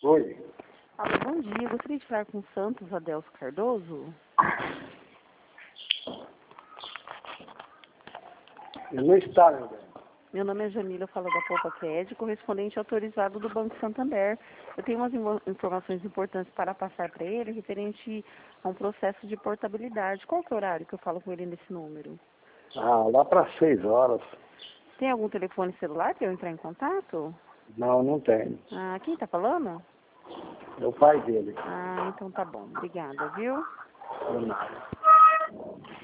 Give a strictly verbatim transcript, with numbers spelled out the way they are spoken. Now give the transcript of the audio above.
Oi. Alô, bom dia. Eu gostaria de falar com o Santos Adelso Cardoso. Ele não está, meu bem. Meu nome é Jamila, eu falo da Poupa Cred, correspondente autorizado do Banco Santander. Eu tenho umas informações importantes para passar para ele, referente a um processo de portabilidade. Qual que é o horário que eu falo com ele nesse número? Ah, lá para seis horas. Tem algum telefone celular para eu entrar em contato? Não, não tem. Ah, quem está falando? É o pai dele. Ah, então tá bom. Obrigada, viu? Não nada.